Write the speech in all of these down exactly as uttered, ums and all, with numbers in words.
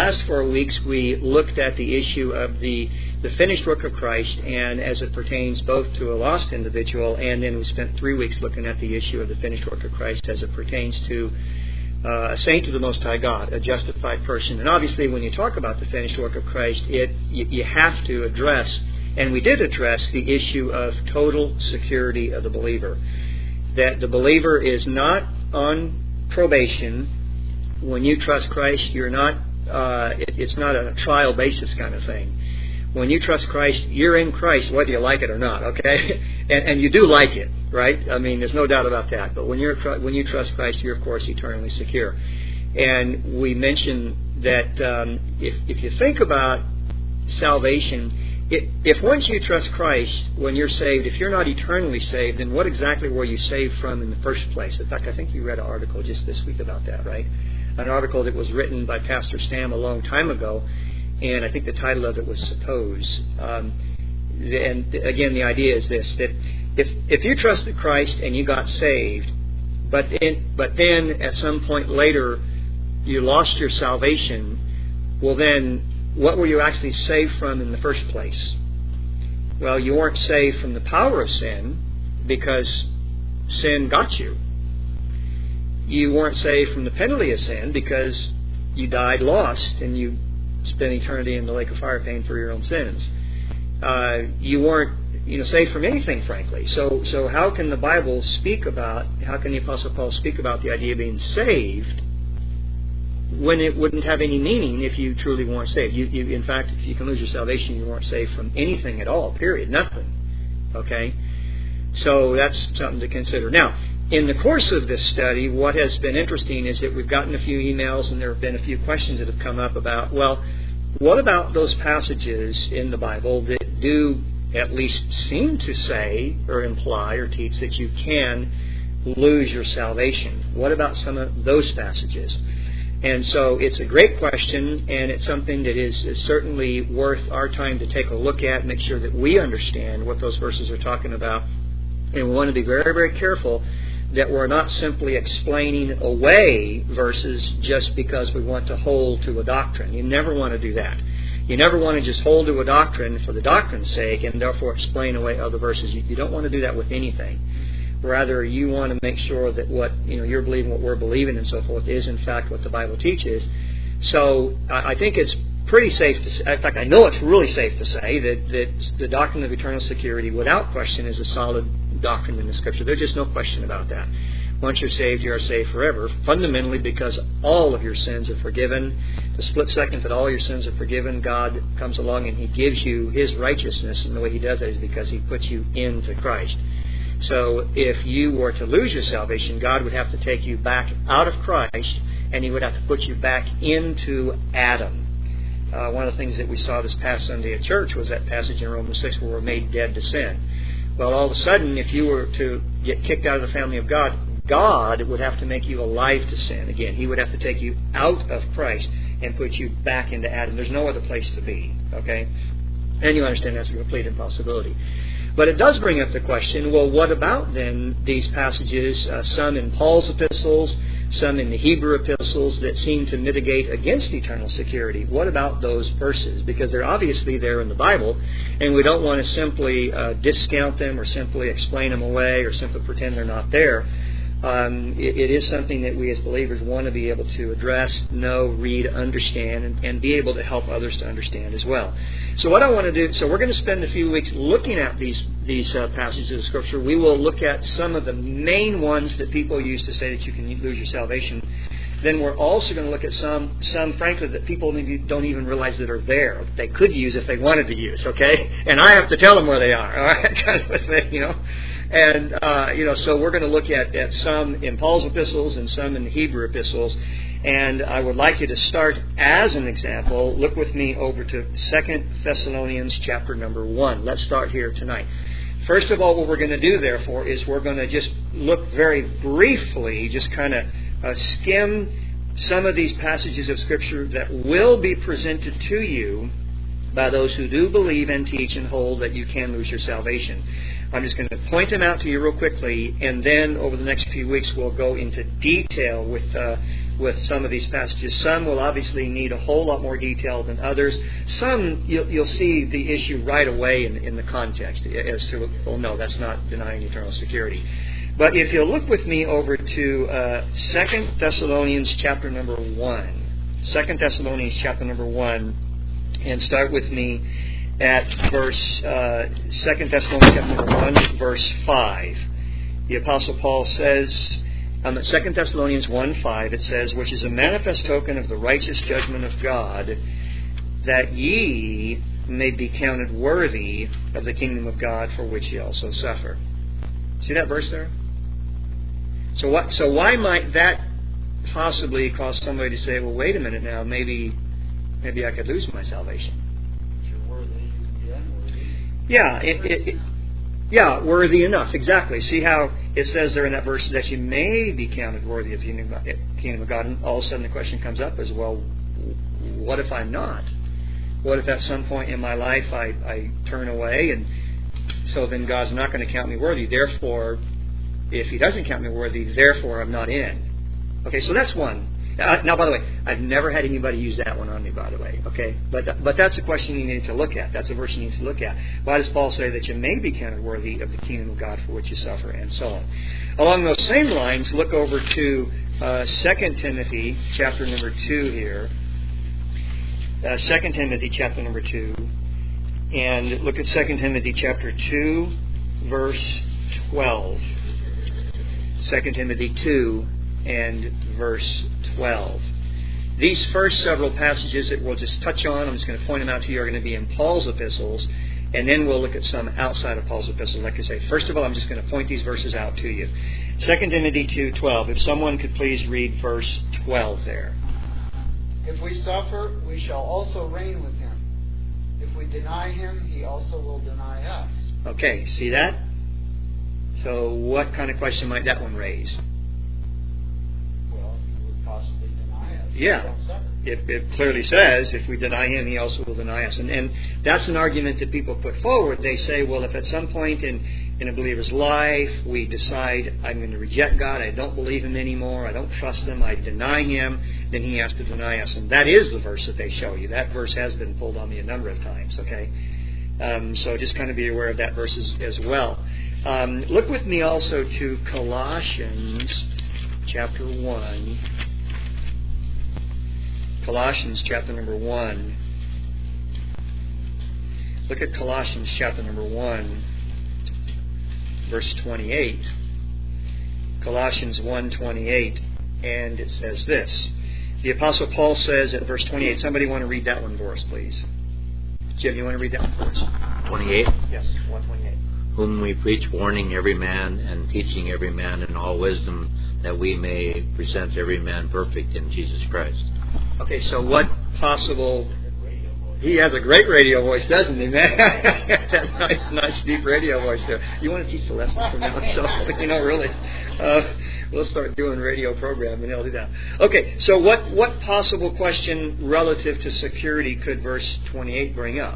last four weeks we looked at the issue of the, the finished work of Christ, and as it pertains both to a lost individual, and then we spent three weeks looking at the issue of the finished work of Christ as it pertains to uh, a saint of the Most High God, a justified person. And obviously when you talk about the finished work of Christ, it you, you have to address, and we did address, the issue of total security of the believer. That the believer is not on probation. When you trust Christ, you're not. Uh, it, it's not a trial basis kind of thing. When you trust Christ, you're in Christ, whether you like it or not. Okay, and, and you do like it, right? I mean, there's no doubt about that. But when you're when you trust Christ, you're of course eternally secure. And we mentioned that um, if if you think about salvation, it, if once you trust Christ, when you're saved, if you're not eternally saved, then what exactly were you saved from in the first place? In fact, I think you read an article just this week about that, right? An article that was written by Pastor Stam a long time ago, and I think the title of it was Suppose. Um, and again, the idea is this, that if if you trusted Christ and you got saved, but in, but then at some point later you lost your salvation, well then, what were you actually saved from in the first place? Well, you weren't saved from the power of sin, because sin got you. You weren't saved from the penalty of sin, because you died lost and you spent eternity in the lake of fire paying for your own sins. Uh, you weren't, you know, saved from anything, frankly. So, so how can the Bible speak about? How can the Apostle Paul speak about the idea of being saved when it wouldn't have any meaning if you truly weren't saved? You, you, in fact, if you can lose your salvation, you weren't saved from anything at all. Period. Nothing. Okay. So that's something to consider. Now, in the course of this study, what has been interesting is that we've gotten a few emails and there have been a few questions that have come up about, well, what about those passages in the Bible that do at least seem to say or imply or teach that you can lose your salvation? What about some of those passages? And so it's a great question, and it's something that is, is certainly worth our time to take a look at, make sure that we understand what those verses are talking about. And we want to be very, very careful that we're not simply explaining away verses just because we want to hold to a doctrine. You never want to do that. You never want to just hold to a doctrine for the doctrine's sake and therefore explain away other verses. You, you don't want to do that with anything. Rather, you want to make sure that what you know you're believing, what we're believing, and so forth, is in fact what the Bible teaches. So I, I think it's pretty safe to say, in fact, I know it's really safe to say that, that the doctrine of eternal security, without question, is a solid doctrine in the Scripture. There's just no question about that. Once you're saved, you are saved forever, fundamentally because all of your sins are forgiven. The split second that all your sins are forgiven, God comes along and He gives you His righteousness, and the way He does that is because He puts you into Christ. So if you were to lose your salvation, God would have to take you back out of Christ, and He would have to put you back into Adam. Uh, one of the things that we saw this past Sunday at church was that passage in Romans six where we're made dead to sin. Well, all of a sudden, if you were to get kicked out of the family of God, God would have to make you alive to sin. Again, He would have to take you out of Christ and put you back into Adam. There's no other place to be. Okay? And you understand that's a complete impossibility. But it does bring up the question, well, what about then these passages, uh, some in Paul's epistles, some in the Hebrew epistles, that seem to mitigate against eternal security? What about those verses? Because they're obviously there in the Bible, and we don't want to simply uh, discount them or simply explain them away or simply pretend they're not there. Um, it, it is something that we as believers want to be able to address, know, read, understand, and, and be able to help others to understand as well. So what I want to do, so we're going to spend a few weeks looking at these these uh, passages of Scripture. We will look at some of the main ones that people use to say that you can lose your salvation. Then we're also going to look at some, some frankly, that people maybe don't even realize that are there. They could use if they wanted to use, okay? And I have to tell them where they are, all right? Kind of a thing, you know? And, uh, you know, so we're going to look at, at some in Paul's epistles and some in the Hebrew epistles. And I would like you to start, as an example, look with me over to Second Thessalonians chapter number one. Let's start here tonight. First of all, what we're going to do, therefore, is we're going to just look very briefly, just kind of uh, skim some of these passages of Scripture that will be presented to you by those who do believe and teach and hold that you can lose your salvation. I'm just going to point them out to you real quickly, and then over the next few weeks we'll go into detail with uh, with some of these passages. Some will obviously need a whole lot more detail than others. Some you'll, you'll see the issue right away in, in the context as to, oh no, that's not denying eternal security. But if you'll look with me over to uh, Second Thessalonians chapter number one. Second Thessalonians chapter number one, and start with me at verse uh, Second Thessalonians chapter number one, verse five. The Apostle Paul says, um, Second Thessalonians one five, it says, which is a manifest token of the righteous judgment of God, that ye may be counted worthy of the kingdom of God, for which ye also suffer. See that verse there? So what? So why might that possibly cause somebody to say, well, wait a minute now, maybe maybe I could lose my salvation? If you're worthy, you can be unworthy. Yeah, it, it, it, yeah, worthy enough, exactly. See how it says there in that verse that you may be counted worthy of the kingdom of God, and all of a sudden the question comes up as, well, what if I'm not? What if at some point in my life I, I turn away, and so then God's not going to count me worthy, therefore, if He doesn't count me worthy, therefore I'm not in. Okay, so that's one. Uh, now, by the way, I've never had anybody use that one on me, by the way. Okay, but but that's a question you need to look at. That's a verse you need to look at. Why does Paul say that you may be counted worthy of the kingdom of God for which you suffer, and so on? Along those same lines, look over to uh, Second Timothy chapter number two here. Uh, Second Timothy chapter number two, and look at Second Timothy chapter two, verse twelve. Second Timothy two and verse twelve. These first several passages that we'll just touch on, I'm just going to point them out to you, are going to be in Paul's epistles, and then we'll look at some outside of Paul's epistles. Like I say, first of all, I'm just going to point these verses out to you. Second Timothy two twelve. If someone could please read verse twelve there. If we suffer, we shall also reign with Him. If we deny Him, He also will deny us. Okay, see that? So what kind of question might that one raise? Well, He would possibly deny us. Yeah. It, it clearly says, if we deny Him, He also will deny us. And, and that's an argument that people put forward. They say, well, if at some point in, in a believer's life we decide, I'm going to reject God, I don't believe Him anymore, I don't trust Him, I deny Him, then He has to deny us. And that is the verse that they show you. That verse has been pulled on me a number of times, okay? Um, so just kind of be aware of that verse as, as well. Um, look with me also to Colossians chapter one. Colossians chapter number one. Look at Colossians chapter number one, verse twenty-eight. Colossians one twenty-eight, and it says this. The Apostle Paul says at verse twenty-eight, somebody want to read that one for us, please? Jim, you want to read that one for us? twenty-eight? Yes, one twenty-eight. Whom we preach, warning every man and teaching every man in all wisdom, that we may present every man perfect in Jesus Christ. Okay, so what possible... He has a great radio voice, doesn't he, man? That nice, nice, deep radio voice there. You want to teach the lesson from now? So, you know, really, uh, we'll start doing radio programming, and I'll do that. Okay, so what, what possible question relative to security could verse twenty-eight bring up?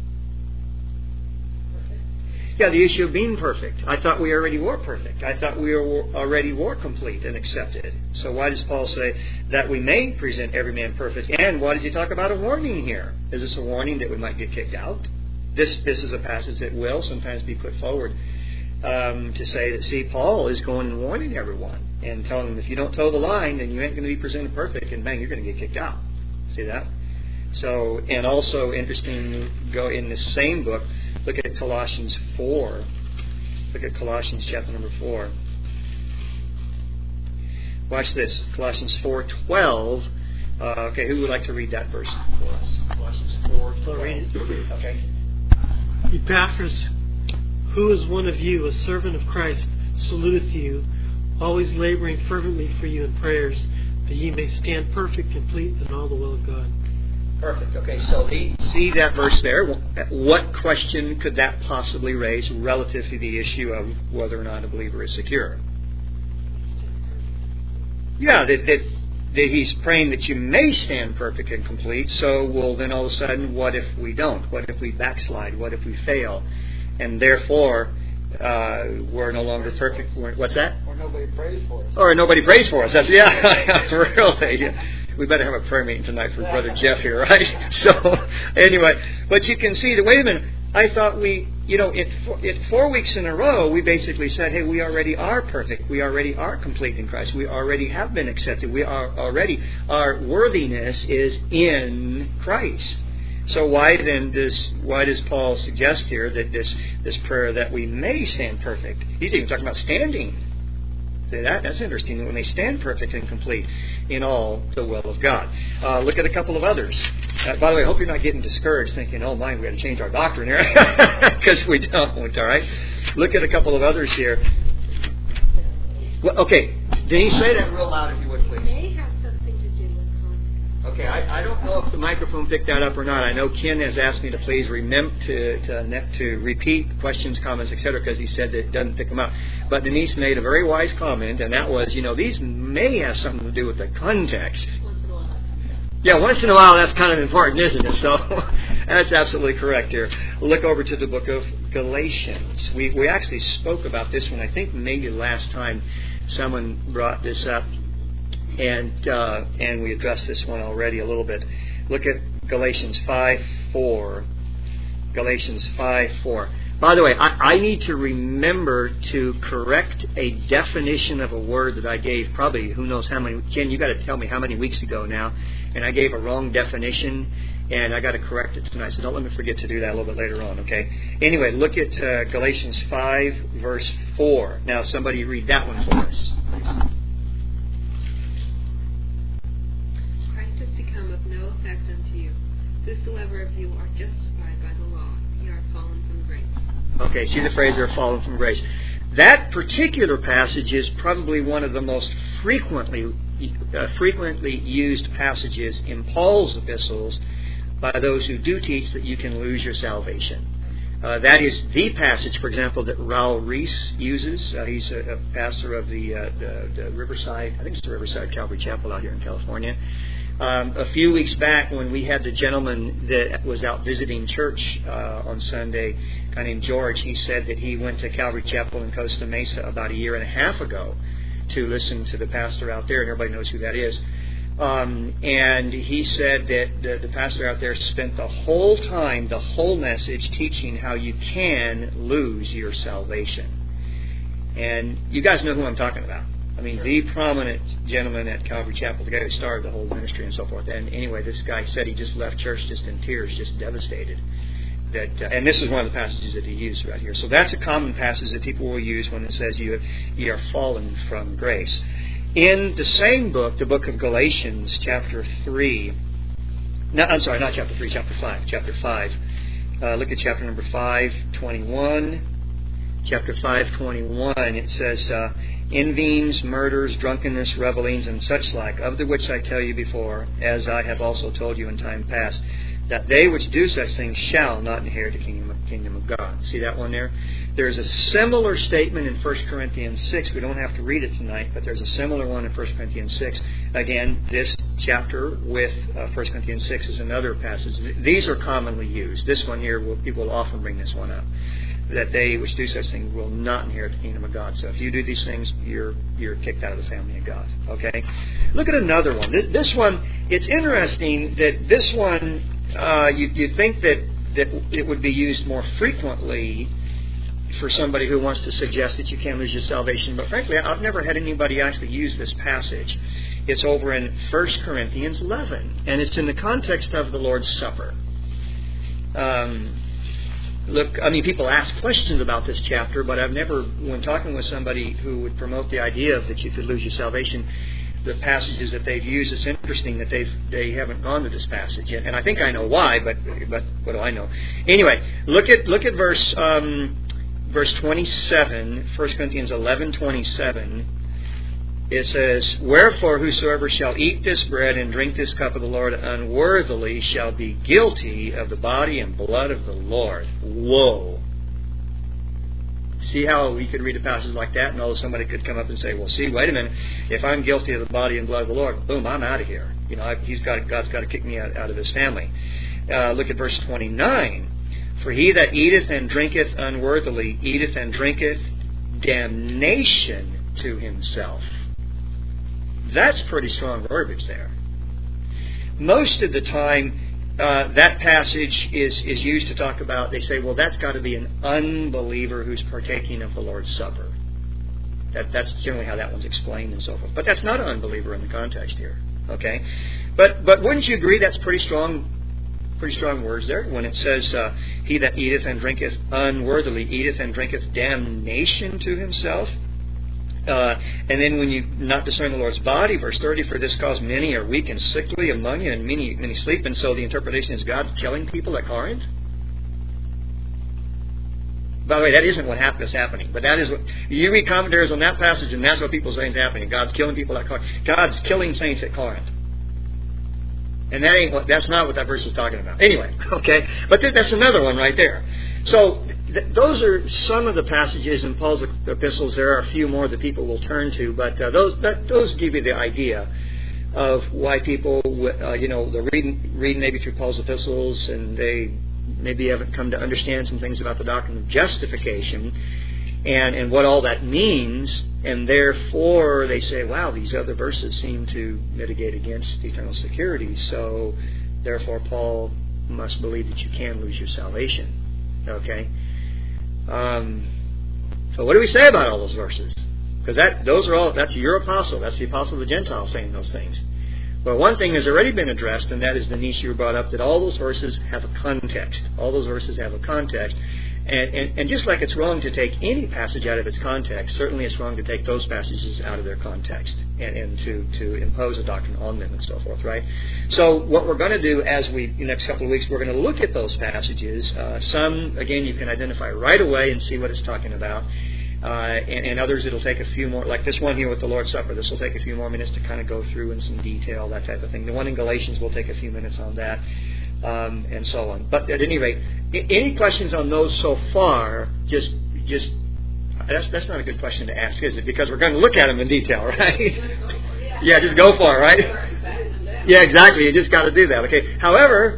Yeah, the issue of being perfect. I thought we already were perfect. I thought we were already were complete and accepted. So why does Paul say that we may present every man perfect? And why does he talk about a warning here? Is this a warning that we might get kicked out? This this is a passage that will sometimes be put forward um, to say that, see, Paul is going and warning everyone and telling them if you don't toe the line, then you ain't going to be presented perfect, and bang, you're going to get kicked out. See that? So, and also interesting, go in the same book, look at Colossians four. Look at Colossians chapter number four. Watch this. Colossians four twelve. Uh, okay, who would like to read that verse for us? Colossians four twelve. Okay. Epaphras, who is one of you, a servant of Christ, saluteth you, always laboring fervently for you in prayers, that ye may stand perfect, complete in all the will of God. Perfect. Okay, so see that verse there. What question could that possibly raise relative to the issue of whether or not a believer is secure? Yeah, that, that that he's praying that you may stand perfect and complete. So, well, then all of a sudden, what if we don't? What if we backslide? What if we fail? And therefore, uh, we're no longer perfect. We're, what's that? Or nobody prays for us. Or nobody prays for us. That's yeah, really. Yeah. We better have a prayer meeting tonight for Brother Jeff here, right? So, anyway, but you can see that, wait a minute, I thought we, you know, it, it four weeks in a row, we basically said, hey, we already are perfect. We already are complete in Christ. We already have been accepted. We are already, our worthiness is in Christ. So why then does, why does Paul suggest here that this, this prayer that we may stand perfect? He's even talking about standing. That, that's interesting, when they stand perfect and complete in all the will of God. Uh, look at a couple of others. Uh, by the way, I hope you're not getting discouraged thinking, oh my, we got to change our doctrine here. Because we don't, all right? Look at a couple of others here. Well, okay, Denise, say that real loud if you would, please. May have something to do with context. Okay, I, I don't know if the microphone picked that up or not. I know Ken has asked me to please remember to to, to repeat questions, comments, et cetera, because he said that it doesn't pick them up. But Denise made a very wise comment, and that was, you know, these may have something to do with the context. Once in a while. Yeah, once in a while that's kind of important, isn't it? So that's absolutely correct here. Look over to the book of Galatians. We we actually spoke about this one, I think maybe last time someone brought this up. And uh, and we addressed this one already a little bit. Look at Galatians five four. Galatians five four. By the way, I, I need to remember to correct a definition of a word that I gave probably, who knows how many. Ken, you got to tell me how many weeks ago now. And I gave a wrong definition, and I got to correct it tonight. So don't let me forget to do that a little bit later on, okay? Anyway, look at uh, Galatians five, verse four. Now, somebody read that one for us, please. Effect unto you. Whosoever of you are justified by the law, ye are fallen from grace. Okay, see the phrase, they're fallen from grace. That particular passage is probably one of the most frequently uh, frequently used passages in Paul's epistles by those who do teach that you can lose your salvation. Uh, that is the passage, for example, that Raul Reese uses. Uh, he's a, a pastor of the, uh, the, the Riverside, I think it's the Riverside Calvary Chapel out here in California. Um, a few weeks back, when we had the gentleman that was out visiting church uh, on Sunday, a guy named George, he said that he went to Calvary Chapel in Costa Mesa about a year and a half ago to listen to the pastor out there, and everybody knows who that is. Um, and he said that the, the pastor out there spent the whole time, the whole message, teaching how you can lose your salvation. And you guys know who I'm talking about. I mean, the prominent gentleman at Calvary Chapel, the guy who started the whole ministry and so forth. And anyway, this guy said he just left church just in tears, just devastated. That, uh, and this is one of the passages that he used right here. So that's a common passage that people will use when it says you, you are fallen from grace. In the same book, the book of Galatians, chapter three, no, I'm sorry, not chapter three, chapter five, chapter five. Uh, look at chapter number five, twenty-one. Chapter five, twenty-one, it says, uh, envyings, murders, drunkenness, revelings, and such like, of the which I tell you before, as I have also told you in time past, that they which do such things shall not inherit the kingdom of, kingdom of God. See that one there? There's a similar statement in First Corinthians six. We don't have to read it tonight, but there's a similar one in First Corinthians six. Again, this chapter with uh, First Corinthians six is another passage. These are commonly used. This one here, will, people will often bring this one up. That they which do such things will not inherit the kingdom of God. So if you do these things, you're you're kicked out of the family of God. Okay? Look at another one. This, this one, it's interesting that this one, uh, you, you'd think that, that it would be used more frequently for somebody who wants to suggest that you can lose your salvation. But frankly, I've never had anybody actually use this passage. It's over in First Corinthians eleven. And it's in the context of the Lord's Supper. Um... Look, I mean, people ask questions about this chapter, but I've never, when talking with somebody who would promote the idea of that you could lose your salvation, the passages that they've used, it's interesting that they've they haven't gone to this passage yet, and I think I know why, but but what do I know? Anyway, look at look at verse um, verse twenty-seven, First Corinthians eleven twenty-seven. It says, wherefore whosoever shall eat this bread and drink this cup of the Lord unworthily shall be guilty of the body and blood of the Lord. Whoa. See how we could read a passage like that and all somebody could come up and say, well, see, wait a minute, if I'm guilty of the body and blood of the Lord, boom, I'm out of here. You know, I, he's got God's got to kick me out, out of his family. Uh, look at verse twenty-nine. For he that eateth and drinketh unworthily eateth and drinketh damnation to himself. That's pretty strong verbiage there. Most of the time, uh, that passage is, is used to talk about, they say, well, that's got to be an unbeliever who's partaking of the Lord's Supper. That, that's generally how that one's explained and so forth. But that's not an unbeliever in the context here. Okay? But but wouldn't you agree that's pretty strong pretty strong words there when it says, uh, he that eateth and drinketh unworthily eateth and drinketh damnation to himself? Uh, and then when you not discern the Lord's body, verse thirty, for this cause many are weak and sickly among you, and many many sleep. And so the interpretation is God's killing people at Corinth. By the way, that isn't what is happening, but that is what you read commentaries on that passage, and that's what people say is happening. God's killing people at Corinth. God's killing saints at Corinth, and that ain't what, that's not what that verse is talking about. Anyway, okay, but th- that's another one right there. So th- those are some of the passages in Paul's epistles. There are a few more that people will turn to, but uh, those that, those give you the idea of why people, uh, you know, they're reading reading maybe through Paul's epistles, and they maybe haven't come to understand some things about the doctrine of justification and, and what all that means, and therefore they say, wow, these other verses seem to mitigate against eternal security, so therefore Paul must believe that you can lose your salvation. Okay? Um, so what do we say about all those verses? Because that those are all, that's your apostle, that's the apostle of the Gentiles saying those things. Well, one thing has already been addressed, and that is the niche you brought up, that all those verses have a context. All those verses have a context. And, and, and just like it's wrong to take any passage out of its context, certainly it's wrong to take those passages out of their context and, and to, to impose a doctrine on them and so forth, right? So what we're going to do as we, in the next couple of weeks, we're going to look at those passages. Uh, some, again, you can identify right away and see what it's talking about. Uh, and, and others, it'll take a few more, like this one here with the Lord's Supper, this will take a few more minutes to kind of go through in some detail, that type of thing. The one in Galatians will take a few minutes on that, um, and so on. But at any rate, any questions on those so far, just, just that's that's not a good question to ask, is it? Because we're going to look at them in detail, right? Yeah, just go for it, right? Yeah, exactly. You just got to do that, okay? However,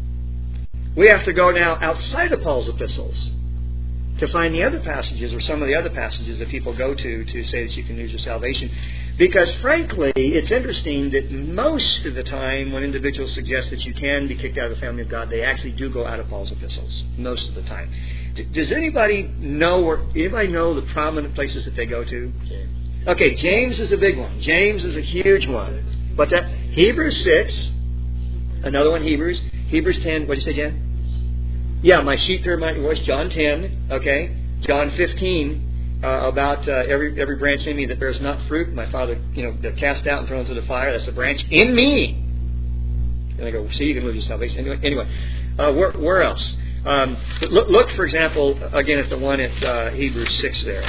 we have to go now outside of Paul's epistles to find the other passages, or some of the other passages that people go to to say that you can lose your salvation. Because frankly, it's interesting that most of the time when individuals suggest that you can be kicked out of the family of God, they actually do go out of Paul's epistles, most of the time. D- does anybody know, or anybody know the prominent places that they go to? James. Okay, James is a big one. James is a huge one. What's that? Hebrews six, another one, Hebrews. Hebrews ten, what did you say, Jen? Yeah, my sheep hear my voice, John ten, okay? John fifteen, uh, about uh, every every branch in me that bears not fruit, my Father, you know, they're cast out and thrown into the fire. That's a branch in me. And I go, see, you can lose your salvation. Anyway, anyway uh, where, where else? Um, look, look, for example, again at the one at uh, Hebrews six there.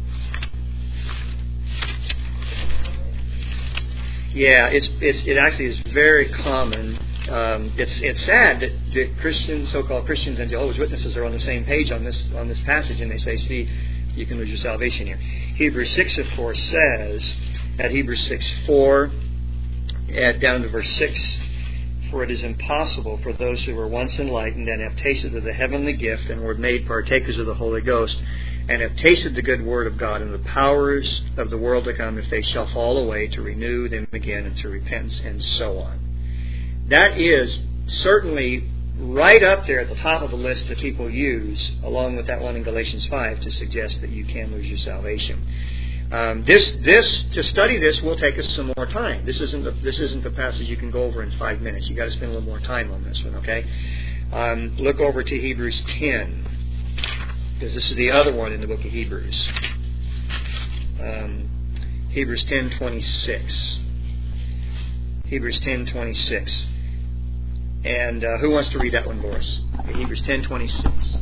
Yeah, it's it's it actually is very common. Um, it's it's sad that, that Christians, so-called Christians and Jehovah's Witnesses are on the same page on this on this passage, and they say, see, you can lose your salvation here. Hebrews six, of course, says, at Hebrews six four, at, down to verse six, for it is impossible for those who were once enlightened and have tasted of the heavenly gift and were made partakers of the Holy Ghost and have tasted the good word of God and the powers of the world to come, if they shall fall away, to renew them again into repentance, and so on. That is certainly right up there at the top of the list that people use, along with that one in Galatians five, to suggest that you can lose your salvation. Um, this, this, to study this will take us some more time. This isn't the, this isn't the passage you can go over in five minutes. You got to spend a little more time on this one, okay? Um, look over to Hebrews ten, because this is the other one in the book of Hebrews. Um, Hebrews ten twenty-six. Hebrews ten twenty-six. And uh, who wants to read that one for us? Okay, Hebrews ten twenty-six.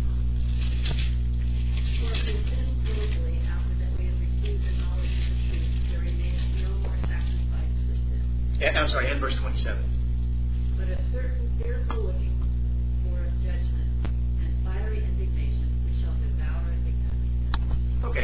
I'm sorry, and verse twenty-seven. But a certain fearful looking for judgment and fiery indignation which shall devour the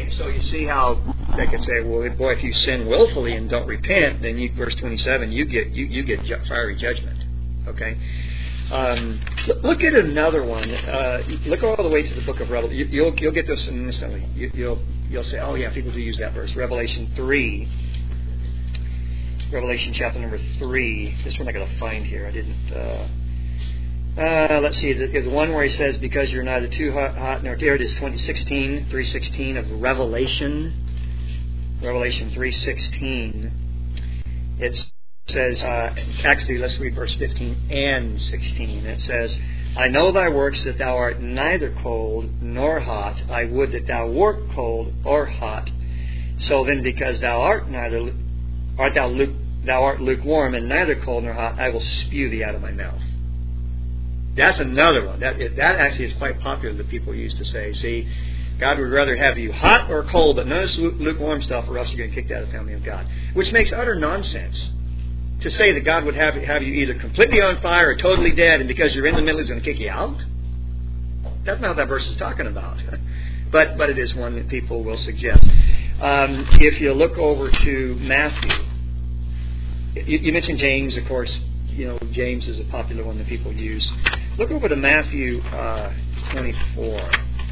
Okay, so you see how they could say, well, boy, if you sin willfully and don't repent, then you, verse twenty-seven, you get you, you get ju- fiery judgment. Okay. Um, look at another one. Uh, look all the way to the book of Revelation. You, you'll you'll get this instantly. You, you'll you'll say, oh yeah, people do use that verse. Revelation three. Revelation chapter number three. This one I got to find here. I didn't. Uh, uh, let's see. The, the one where he says, "Because you're neither too hot, hot nor there." It is twenty sixteen, three sixteen of Revelation. Revelation three sixteen. It's. Says, uh, actually, let's read verse fifteen and sixteen. It says, I know thy works, that thou art neither cold nor hot. I would that thou wert cold or hot. So then, because thou art neither, art thou, luke, thou art lukewarm and neither cold nor hot, I will spew thee out of my mouth. That's another one. That that actually is quite popular that people used to say, see, God would rather have you hot or cold, but none of this lukewarm stuff, or else you're going to kick out of the family of God. Which makes utter nonsense. To say that God would have, have you either completely on fire or totally dead, and because you're in the middle, He's going to kick you out. That's not what that verse is talking about. but but it is one that people will suggest. Um, if you look over to Matthew, you, you mentioned James, of course. You know, James is a popular one that people use. Look over to Matthew uh, twenty-four.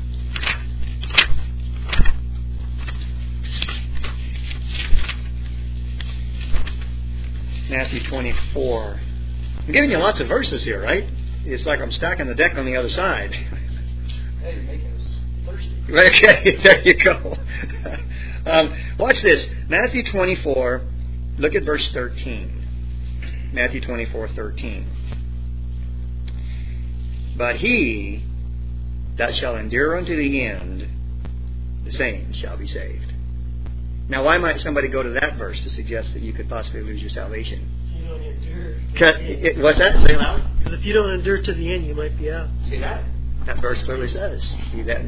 Matthew twenty-four. I'm giving you lots of verses here, right? It's like I'm stacking the deck on the other side. Hey, you're making us thirsty. Okay, there you go. um, watch this. Matthew twenty-four, look at verse thirteen. Matthew twenty-four, thirteen. But he that shall endure unto the end, the same shall be saved. Now, why might somebody go to that verse to suggest that you could possibly lose your salvation? You don't endure. It, what's that? Say it loud. Because if you don't endure to the end, you might be out. See that? That verse clearly says. See that?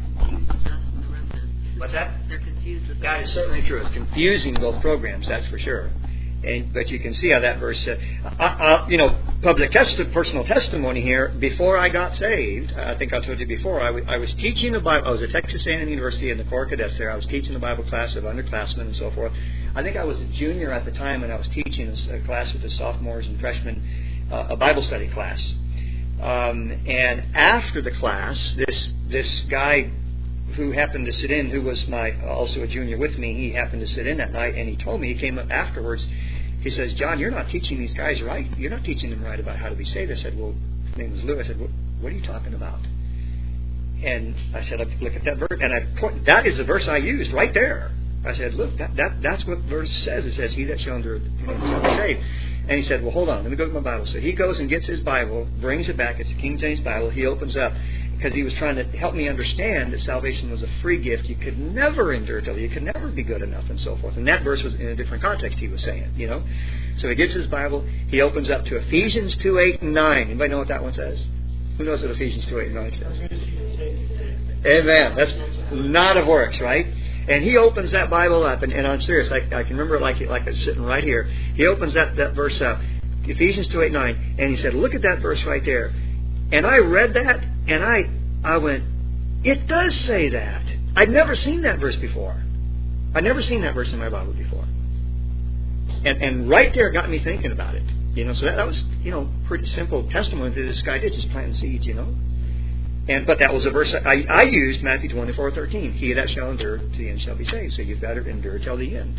What's that? They're confused with That is certainly true. It's confusing both programs, that's for sure. And but you can see how that verse, uh, uh, uh, you know, public testi- personal testimony here. Before I got saved, I think I told you before, I, w- I was teaching the Bible. I was at Texas A and M University in the Corps Cadets there. I was teaching the Bible class of underclassmen and so forth. I think I was a junior at the time, and I was teaching a class with the sophomores and freshmen, uh, a Bible study class. Um, and after the class, this this guy who happened to sit in, who was my also a junior with me, he happened to sit in that night, and he told me, he came up afterwards, he says, John, you're not teaching these guys right. You're not teaching them right about how to be saved. I said, well, his name was Lou. I said, what, what are you talking about? And I said, look at that verse. And I point, that is the verse I used right there. I said, look, that, that that's what verse says. It says, he that shall endure shall be saved. And he said, well, hold on, let me go to my Bible. So he goes and gets his Bible, brings it back. It's a King James Bible. He opens up, because he was trying to help me understand that salvation was a free gift. You could never endure till you could never be good enough, and so forth. And that verse was in a different context, he was saying, you know. So he gets his Bible. He opens up to Ephesians two, eight, and nine. Anybody know what that one says? Who knows what Ephesians two, eight, and nine says? Amen. That's not of works, right? And he opens that Bible up, and, and I'm serious, I, I can remember it like, like it's sitting right here. He opens that, that verse up, Ephesians two, eight, nine, and he said, look at that verse right there. And I read that, and I I went, it does say that. I'd never seen that verse before. I'd never seen that verse in my Bible before. And and right there got me thinking about it. You know, so that, that was, you know, pretty simple testimony that this guy did, just planting seeds, you know. And but that was a verse I, I used, Matthew twenty-four, thirteen. He that shall endure to the end shall be saved. So you've got to endure till the end.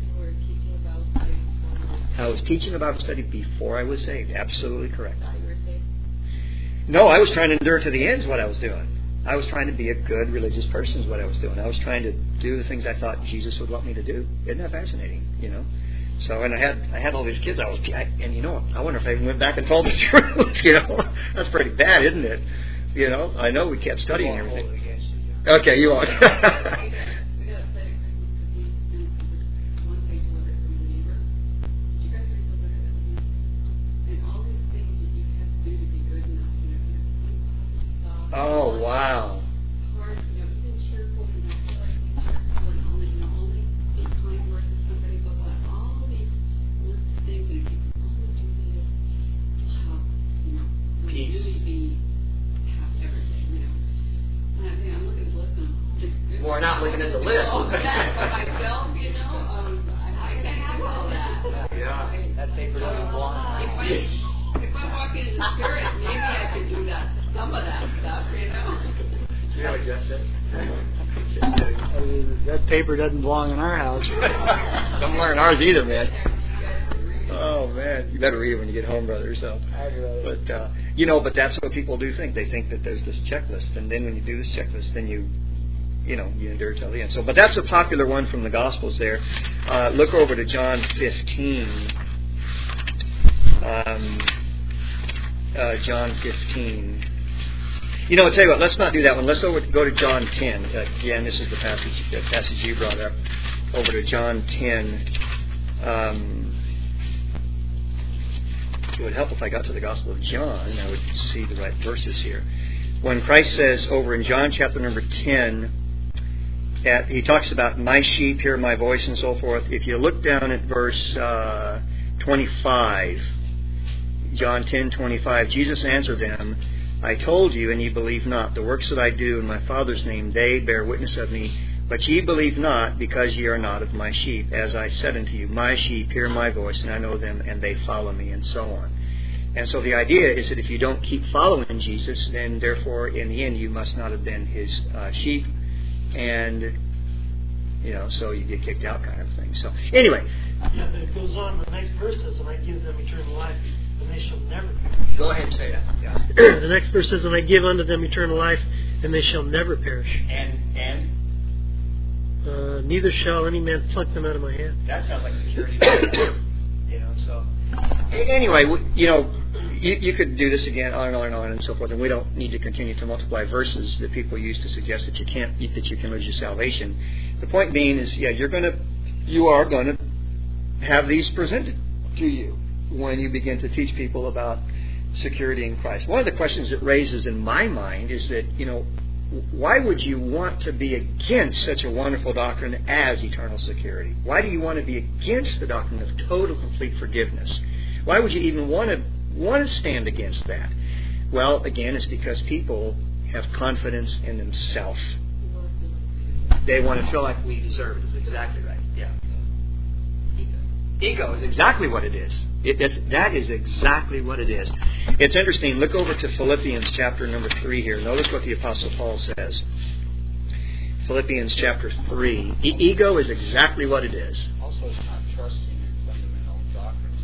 I was teaching a Bible study before I was saved. Absolutely correct. No, I was trying to endure to the end is what I was doing. I was trying to be a good religious person is what I was doing. I was trying to do the things I thought Jesus would want me to do. Isn't that fascinating? You know. So, and I had I had all these kids. I was, I, and you know, I wonder if I even went back and told the truth. You know, that's pretty bad, isn't it? You know, I know we kept studying everything. Okay, you won't. Oh, wow. We're not looking There's a list. All that for myself, you know, um, I, I can have all that. Yeah, that paper doesn't belong. If I, if I walk in the Spirit, maybe I can do that, some of that stuff, you know. You know what Jeff said? That paper doesn't belong in our house. Don't learn ours either, man. Oh man, you better read it when you get home, brother. So, but uh, you know, but that's what people do think. They think that there's this checklist, and then when you do this checklist, then you, you know, you endure till the end. So, but that's a popular one from the Gospels. There, uh, look over to John fifteen. Um, uh, John fifteen. You know, I'll tell you what. Let's not do that one. Let's over, go to John ten. Uh, again, this is the passage the passage you brought up. Over to John ten. Um, It would help if I got to the Gospel of John, and I would see the right verses here. When Christ says over in John chapter number ten, at, he talks about my sheep hear my voice and so forth. If you look down at verse uh, twenty-five, John ten twenty-five, Jesus answered them, I told you, and ye believe not. The works that I do in my Father's name, they bear witness of me. But ye believe not, because ye are not of my sheep. As I said unto you, my sheep hear my voice, and I know them, and they follow me, and so on. And so the idea is that if you don't keep following Jesus, then therefore, in the end, you must not have been his uh, sheep, and, you know, so you get kicked out kind of thing. So, anyway. Yeah, but it goes on. The next verse says, and I give them eternal life, and they shall never perish. Go ahead and say that. Yeah. The next verse says, and I give unto them eternal life, and they shall never perish. And, and? Uh, neither shall any man pluck them out of my hand. That sounds like security. You know, so. Anyway, you know, you, you could do this again, on and on and on and so forth, and we don't need to continue to multiply verses that people use to suggest that you can't, that you can lose your salvation. The point being is, yeah, you're going to, you are going to have these presented to you when you begin to teach people about security in Christ. One of the questions it raises in my mind is that, you know, why would you want to be against such a wonderful doctrine as eternal security? Why do you want to be against the doctrine of total, complete forgiveness? Why would you even want to want to stand against that? Well, again, it's because people have confidence in themselves. They want to feel like we deserve it. That's exactly right. Yeah. Ego is exactly what it is. It, it's, that is exactly what it is. It's interesting. Look over to Philippians chapter number three here. Notice what the Apostle Paul says. Philippians chapter three. E- ego is exactly what it is. Also, it's not trusting in fundamental doctrines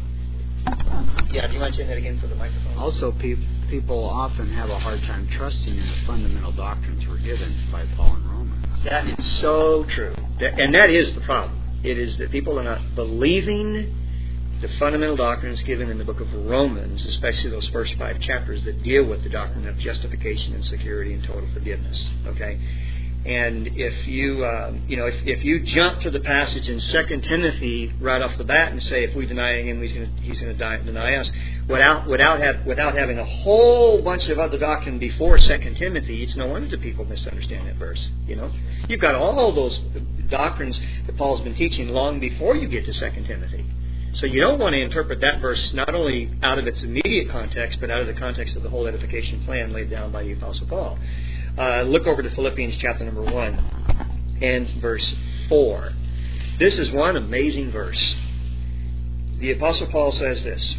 or not. Yeah, do you mind saying that again for the microphone? Also, pe- people often have a hard time trusting in the fundamental doctrines we're given by Paul in Romans. That is so true. That, and that is the problem. It is that people are not believing the fundamental doctrines given in the book of Romans, especially those first five chapters that deal with the doctrine of justification and security and total forgiveness. Okay, and if you um, you know if, if you jump to the passage in Second Timothy right off the bat and say if we deny him, he's going to he's going to deny us, without without have, without having a whole bunch of other doctrine before Second Timothy, it's no wonder that people misunderstand that verse. You know, you've got all those doctrines that Paul's been teaching long before you get to Second Timothy. So you don't want to interpret that verse not only out of its immediate context, but out of the context of the whole edification plan laid down by the Apostle Paul. Uh, look over to Philippians chapter number one and verse four. This is one amazing verse. The Apostle Paul says this.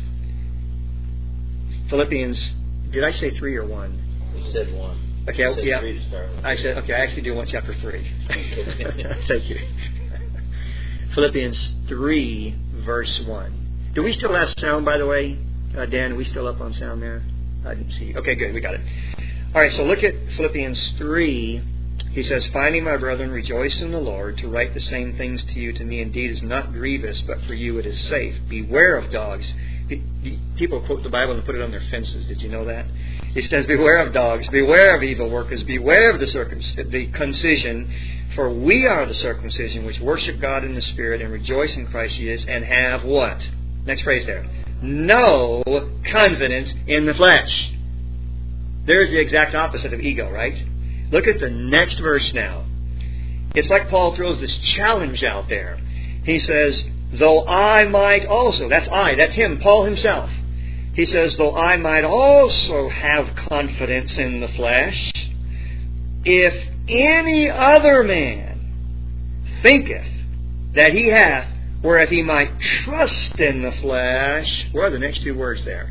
Philippians, did I say three or one? You said one. Okay, you said yeah. Three to start with. I said, okay, I actually do want chapter three. Thank you. Philippians three, verse one. Do we still have sound, by the way? Uh, Dan, are we still up on sound there? I didn't see. Okay, good, we got it. All right, so look at Philippians three. He says, finally, my brethren, rejoice in the Lord. To write the same things to you, to me indeed, is not grievous, but for you it is safe. Beware of dogs. People quote the Bible and put it on their fences. Did you know that? It says, beware of dogs, beware of evil workers, beware of the, circum- the concision, for we are the circumcision which worship God in the Spirit and rejoice in Christ Jesus and have what? Next phrase there. No confidence in the flesh. There's the exact opposite of ego, right? Look at the next verse now. It's like Paul throws this challenge out there. He says, though I might also, that's I, that's him, Paul himself. He says, though I might also have confidence in the flesh, if any other man thinketh that he hath, whereof he might trust in the flesh. What are the next two words there?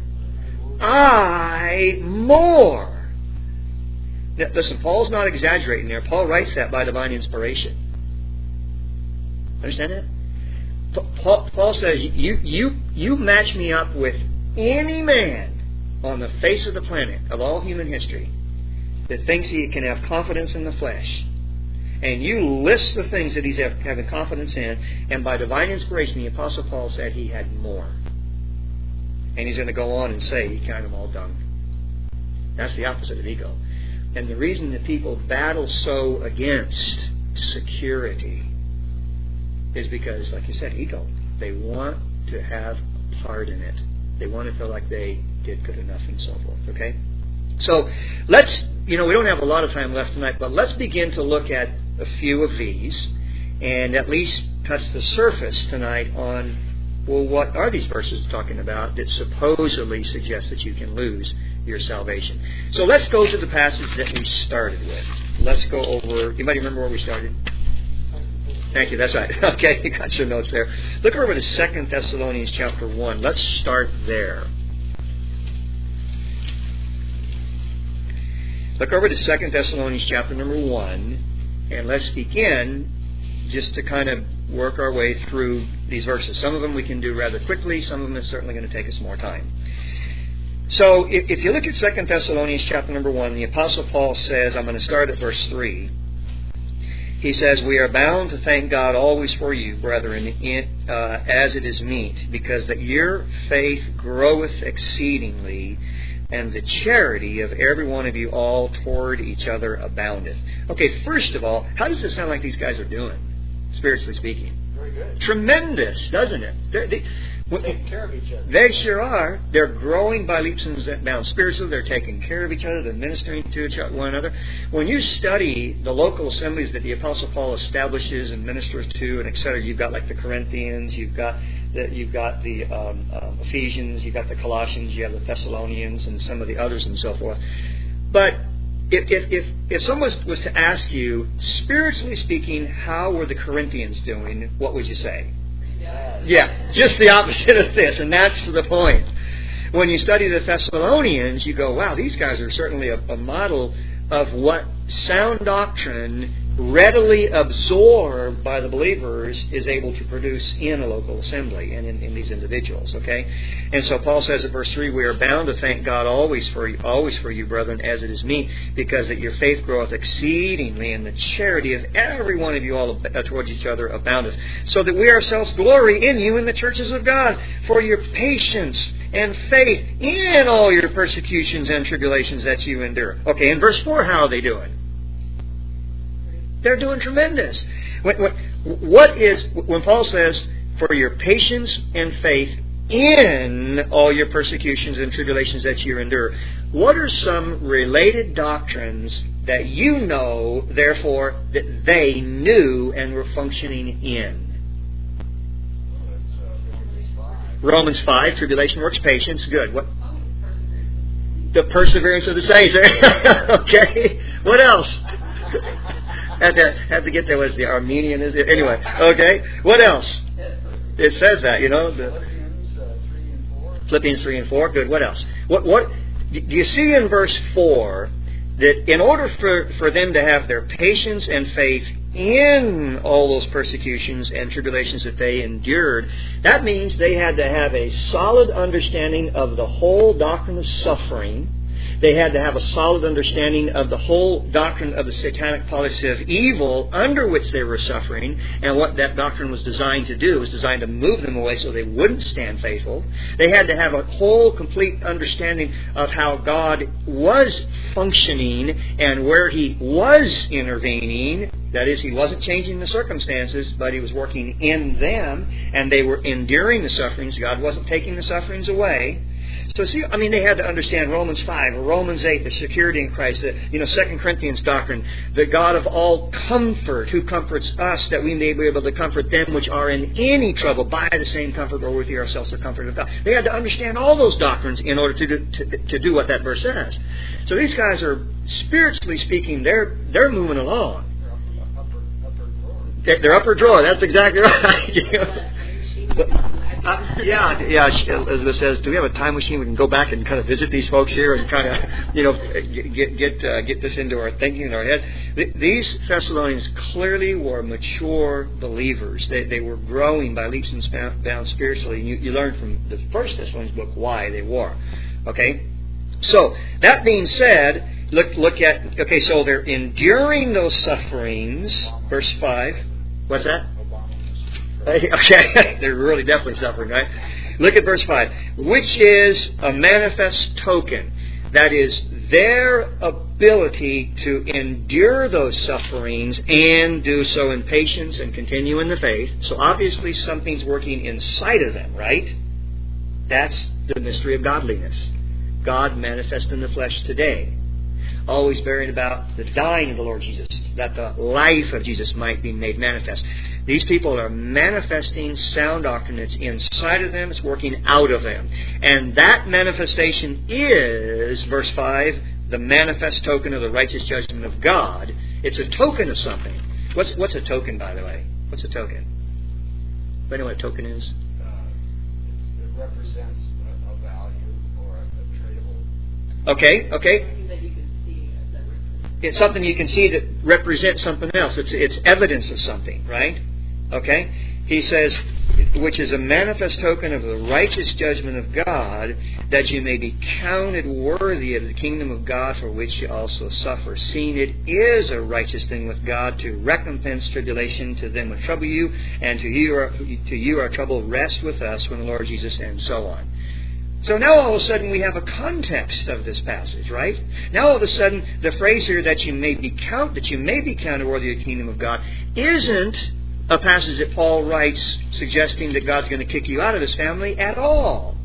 I more. Now, listen, Paul's not exaggerating there. Paul writes that by divine inspiration. Understand that? Paul, Paul says, you, you, you match me up with any man on the face of the planet, of all human history, that thinks he can have confidence in the flesh. And you list the things that he's having confidence in, and by divine inspiration, the Apostle Paul said he had more. And he's going to go on and say he counted them all dung. That's the opposite of ego. And the reason that people battle so against security is because, like you said, ego. They want to have a part in it. They want to feel like they did good enough and so forth. Okay? So let's, you know, we don't have a lot of time left tonight, but let's begin to look at a few of these and at least touch the surface tonight on, well, what are these verses talking about that supposedly suggest that you can lose your salvation? So let's go to the passage that we started with. Let's go over, anybody remember where we started? Thank you, that's right. Okay, you got your notes there. Look over to Second Thessalonians chapter one. Let's start there. Look over to Second Thessalonians chapter number one, and let's begin just to kind of work our way through these verses. Some of them we can do rather quickly. Some of them is certainly going to take us more time. So if, if you look at Second Thessalonians chapter number one, the Apostle Paul says, I'm going to start at verse three. He says, we are bound to thank God always for you, brethren, in, uh, as it is meet, because that your faith groweth exceedingly, and the charity of every one of you all toward each other aboundeth. Okay, first of all, how does it sound like these guys are doing, spiritually speaking? Very good. Tremendous, doesn't it? They're, they, taking care of each other. They sure are. They're growing by leaps and bounds spiritually. They're taking care of each other. They're ministering to each other, one another. When you study the local assemblies that the Apostle Paul establishes and ministers to, and et cetera, you've got like the Corinthians, you've got the, you've got the um, um, Ephesians, you've got the Colossians, you have the Thessalonians, and some of the others and so forth. But If, if, if, if someone was to ask you, spiritually speaking, how were the Corinthians doing, what would you say? Yes. Yeah, just the opposite of this, and that's the point. When you study the Thessalonians, you go, wow, these guys are certainly a, a model of what sound doctrine, readily absorbed by the believers, is able to produce in a local assembly and in, in these individuals. Okay, and so Paul says at verse three, we are bound to thank God always for you, always for you, brethren, as it is meet, because that your faith groweth exceedingly, and the charity of every one of you all towards each other aboundeth, so that we ourselves glory in you in the churches of God for your patience and faith in all your persecutions and tribulations that you endure. Okay, in verse four, how are they doing? They're doing tremendous. What, what, what is, when Paul says, for your patience and faith in all your persecutions and tribulations that you endure, what are some related doctrines that you know, therefore, that they knew and were functioning in? Romans five, tribulation works patience. Good. What? The perseverance of the saints. Okay. What else? had, to, had to get there. Was the Armenian? Is it? Anyway. Okay. What else? It says that. You know. The, Philippians uh, three and four. Philippians three and four. Good. What else? What? What? Do you see in verse four that in order for, for them to have their patience and faith in all those persecutions and tribulations that they endured, that means they had to have a solid understanding of the whole doctrine of suffering. They had to have a solid understanding of the whole doctrine of the satanic policy of evil under which they were suffering, and what that doctrine was designed to do. It was designed to move them away so they wouldn't stand faithful. They had to have a whole, complete understanding of how God was functioning and where He was intervening. That is, He wasn't changing the circumstances, but He was working in them, and they were enduring the sufferings. God wasn't taking the sufferings away. So see, I mean, they had to understand Romans five or Romans eight, the security in Christ, the, you know, Second Corinthians doctrine, the God of all comfort who comforts us, that we may be able to comfort them which are in any trouble by the same comfort wherewith we ourselves are comforted of God. They had to understand all those doctrines in order to do, to, to do what that verse says. So these guys are, spiritually speaking, they're they're moving along. Their upper drawer. That's exactly right. But, uh, yeah, yeah. Elizabeth says, "Do we have a time machine? We can go back and kind of visit these folks here and kind of, you know, get get uh, get this into our thinking in our head." Th- these Thessalonians clearly were mature believers. They they were growing by leaps and bounds spiritually. You, you learn from the First Thessalonians book why they were. Okay, so that being said, look look at okay. So they're enduring those sufferings. Verse five. What's that? Okay, they're really definitely suffering, right? Look at verse five. Which is a manifest token. That is their ability to endure those sufferings and do so in patience and continue in the faith. So obviously something's working inside of them, right? That's the mystery of godliness. God manifest in the flesh today. Always bearing about the dying of the Lord Jesus, that the life of Jesus might be made manifest. These people are manifesting sound doctrine. It's inside of them. It's working out of them. And that manifestation is, verse five, the manifest token of the righteous judgment of God. It's a token of something. What's what's a token, by the way? What's a token? Do you know what a token is? Uh, it's, it represents a, a value or a, a tradable. Okay, okay. Something that you can see that represents. It's something you can see that represents something else. It's it's evidence of something, right? Okay? He says, which is a manifest token of the righteous judgment of God, that you may be counted worthy of the kingdom of God for which you also suffer, seeing it is a righteous thing with God to recompense tribulation to them which trouble you, and to you our, to you our trouble rest with us when the Lord Jesus, and so on. So now all of a sudden we have a context of this passage, right? Now all of a sudden the phrase here that you may be count that you may be counted worthy of the kingdom of God isn't a passage that Paul writes suggesting that God's going to kick you out of His family at all.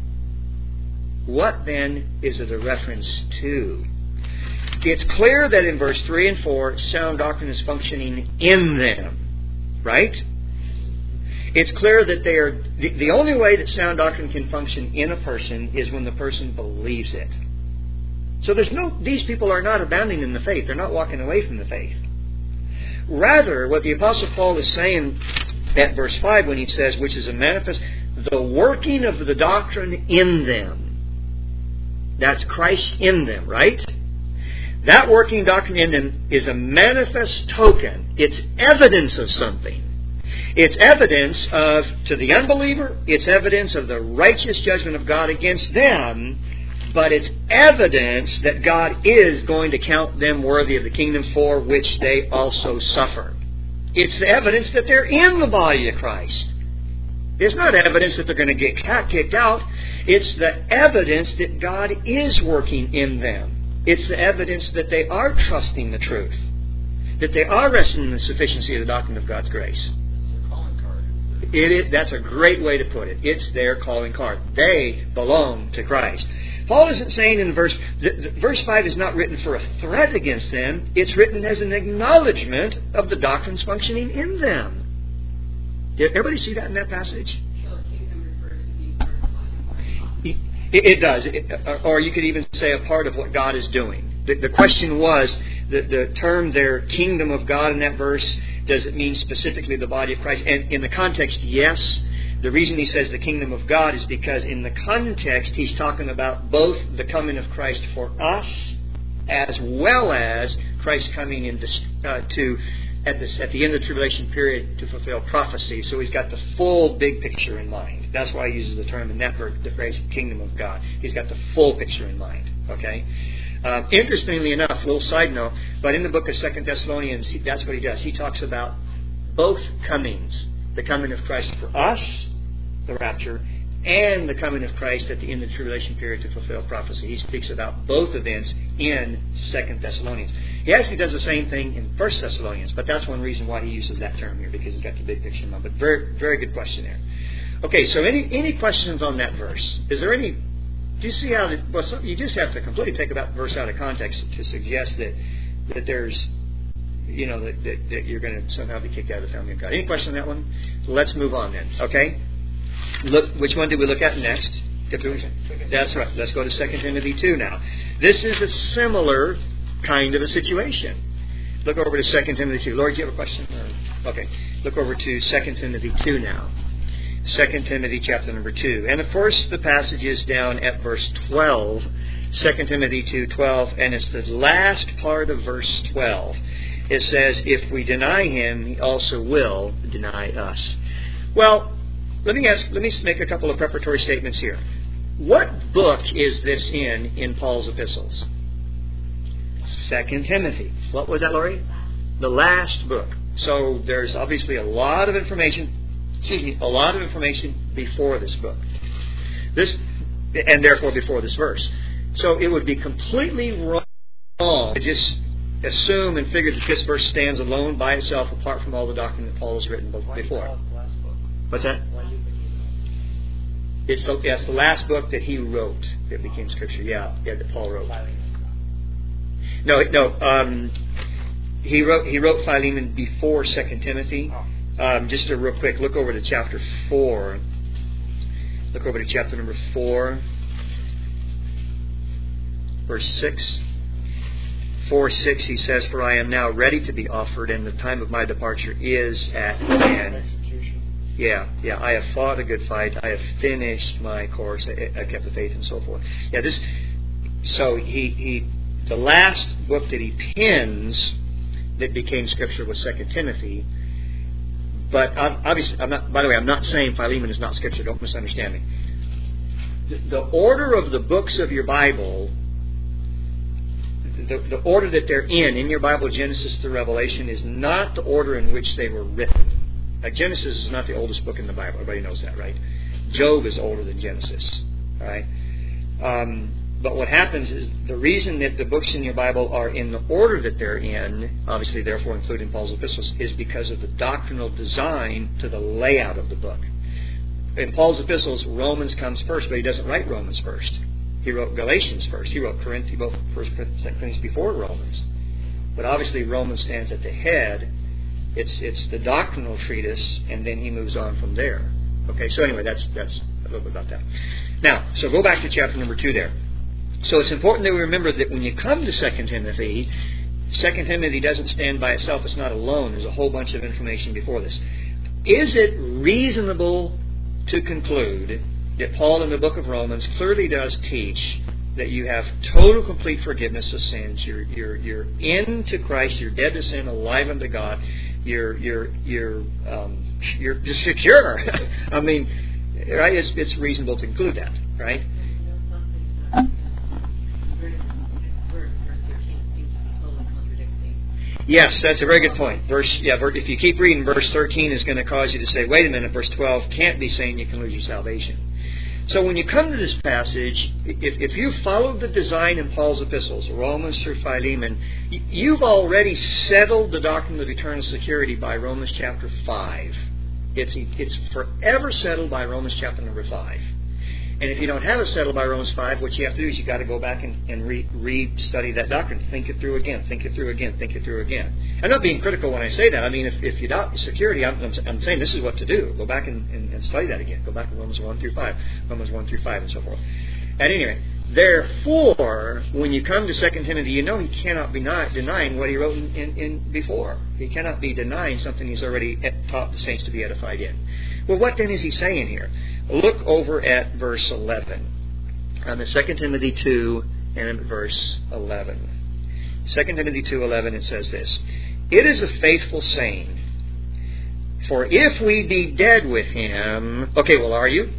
What then is it a reference to? It's clear that in verse three and four, sound doctrine is functioning in them, right? It's clear that they are the, the only way that sound doctrine can function in a person is when the person believes it. So there's no these people are not abandoning the faith. They're not walking away from the faith. Rather, what the Apostle Paul is saying at verse five when he says, which is a manifest, the working of the doctrine in them. That's Christ in them, right? That working doctrine in them is a manifest token. It's evidence of something. It's evidence of, to the unbeliever, it's evidence of the righteous judgment of God against them, but it's evidence that God is going to count them worthy of the kingdom for which they also suffer. It's the evidence that they're in the body of Christ. It's not evidence that they're going to get kicked out. It's the evidence that God is working in them. It's the evidence that they are trusting the truth, that they are resting in the sufficiency of the doctrine of God's grace. It is, that's a great way to put it. It's their calling card. They belong to Christ. Paul isn't saying in verse... The, the, verse five is not written for a threat against them. It's written as an acknowledgement of the doctrines functioning in them. Did everybody see that in that passage? So the kingdom refers to being part of the body. It, it does. It, or you could even say a part of what God is doing. The, the question was, the, the term there, kingdom of God in that verse, does it mean specifically the body of Christ? And in the context, yes. The reason he says the kingdom of God is because in the context he's talking about both the coming of Christ for us as well as Christ coming in to, uh, to at, this, at the end of the tribulation period to fulfill prophecy. So he's got the full big picture in mind. That's why he uses the term in that verse, the phrase kingdom of God. He's got the full picture in mind. Okay? Uh, interestingly enough, a little side note, but in the book of Second Thessalonians, he, that's what he does. He talks about both comings. The coming of Christ for us, the rapture, and the coming of Christ at the end of the tribulation period to fulfill prophecy. He speaks about both events in Second Thessalonians. He actually does the same thing in First Thessalonians, but that's one reason why he uses that term here, because he's got the big picture in mind. But very, very good question there. Okay, so any any questions on that verse? Is there any... Do you see how... The, well, some, you just have to completely take that verse out of context to suggest that that there's... You know, that, that, that you're going to somehow be kicked out of the family of God. Any question on that one? Let's move on then, okay? Look, which one did we look at next? That's right. Let's go to Second Timothy two now. This is a similar kind of a situation. Look over to Second Timothy two. Lord, do you have a question? Or, okay. Look over to Second Timothy two now. Second Timothy chapter number two. And of course the passage is down at verse twelve. Second Timothy two twelve, and it's the last part of verse twelve. It says, if we deny him, he also will deny us. Well, let me ask, let me make a couple of preparatory statements here. What book is this in, in Paul's epistles? Second Timothy. What was that, Laurie? The last book. So there's obviously a lot of information, excuse me, a lot of information before this book. This, and therefore before this verse. So it would be completely wrong to just assume and figure that this verse stands alone by itself apart from all the doctrine that Paul has written before. What's that? It's the, yeah, it's the last book that he wrote that became Scripture. Yeah, yeah, that Paul wrote. No, no. Um, he wrote he wrote Philemon before Second Timothy. Um, just a real quick look over to chapter four. Look over to chapter number four, verse six. Four six. He says, "For I am now ready to be offered, and the time of my departure is at hand." Yeah, yeah. I have fought a good fight. I have finished my course. I, I kept the faith, and so forth. Yeah, this. So he he. The last book that he pens that became Scripture was Second Timothy. But obviously, I'm not. By the way, I'm not saying Philemon is not Scripture. Don't misunderstand me. The, the order of the books of your Bible, the, the order that they're in in your Bible, Genesis to Revelation, is not the order in which they were written. Like Genesis is not the oldest book in the Bible. Everybody knows that, right? Job is older than Genesis, all right? Um, but what happens is the reason that the books in your Bible are in the order that they're in, obviously therefore including Paul's epistles, is because of the doctrinal design to the layout of the book. In Paul's epistles, Romans comes first, but he doesn't write Romans first. He wrote Galatians first. He wrote Corinthians, both First Corinthians before Romans. But obviously Romans stands at the head. It's it's the doctrinal treatise, and then he moves on from there. Okay, so anyway, that's that's a little bit about that. Now, so go back to chapter number two there. So it's important that we remember that when you come to Second Timothy, Second Timothy doesn't stand by itself. It's not alone. There's a whole bunch of information before this. Is it reasonable to conclude that Paul in the book of Romans clearly does teach that you have total, complete forgiveness of sins? You're you're you're into Christ. You're dead to sin, alive unto God. You're you're you're um, you're just secure. I mean, right? It's it's reasonable to conclude that, right? Yes, that's a very good point. Verse, yeah, if you keep reading, verse thirteen is going to cause you to say, "Wait a minute." Verse twelve can't be saying you can lose your salvation. So when you come to this passage, if, if you followed the design in Paul's epistles, Romans through Philemon, you've already settled the doctrine of eternal security by Romans chapter five. It's it's forever settled by Romans chapter number five. And if you don't have it settled by Romans five, what you have to do is you've got to go back and, and re, re-study that doctrine. Think it through again, think it through again, think it through again. I'm not being critical when I say that. I mean, if, if you doubt security, I'm, I'm, I'm saying this is what to do. Go back and, and, and study that again. Go back to Romans one through five, Romans one through five, and so forth. At any rate, therefore, when you come to Second Timothy, you know he cannot be not denying what he wrote in, in, in before. He cannot be denying something he's already taught the saints to be edified in. Well, what then is he saying here? Look over at verse eleven. Um, in Second Timothy two and verse eleven. Second Timothy two eleven, it says this: "It is a faithful saying, for if we be dead with him..." Okay, well, are you?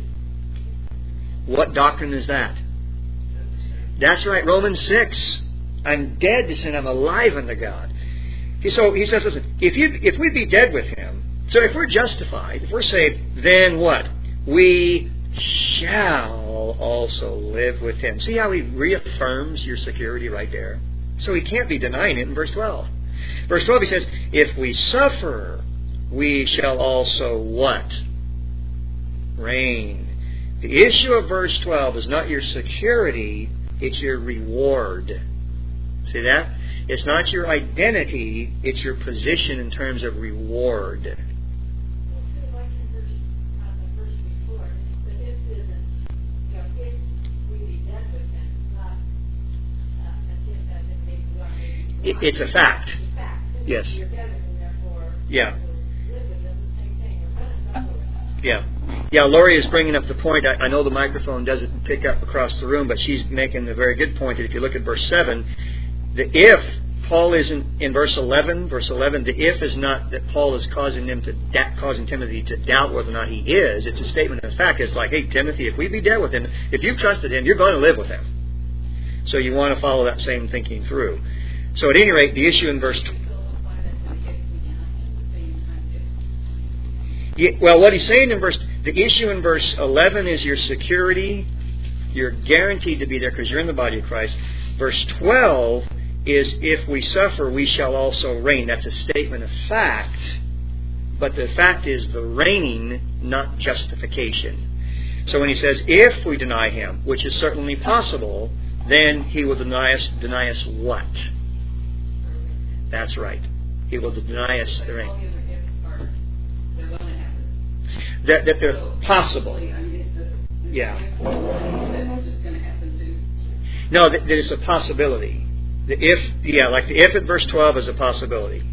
What doctrine is that? That's right, Romans six. I'm dead to sin, I'm alive unto God. So he says, listen, if you if we be dead with him, so if we're justified, if we're saved, then what? We shall also live with him. See how he reaffirms your security right there? So he can't be denying it in verse twelve. Verse twelve, he says, if we suffer, we shall also what? Reign. The issue of verse twelve is not your security, it's your reward. See that? It's not your identity, it's your position in terms of reward. It, it's a fact. Yes. You're dead with him, therefore. Yeah. You live with him, the same thing. You're going to suffer with him. Yeah. Yeah, Lori is bringing up the point. I, I know the microphone doesn't pick up across the room, but she's making a very good point that if you look at verse seven, the if Paul isn't in verse eleven, verse eleven, the if is not that Paul is causing them to da- causing Timothy to doubt whether or not he is. It's a statement of fact. It's like, hey, Timothy, if we be dead with him, if you trusted him, you're going to live with him. So you want to follow that same thinking through. So at any rate, the issue in verse Yeah, well, what he's saying in verse, the issue in verse eleven is your security. You're guaranteed to be there because you're in the body of Christ. Verse twelve is if we suffer, we shall also reign. That's a statement of fact, but the fact is the reigning, not justification. So when he says, if we deny him, which is certainly possible, then he will deny us, deny us what? That's right. He will deny us the reign. That, that they're possible. Yeah. No, that, that it's a possibility. The if, yeah, like the if at verse twelve is a possibility.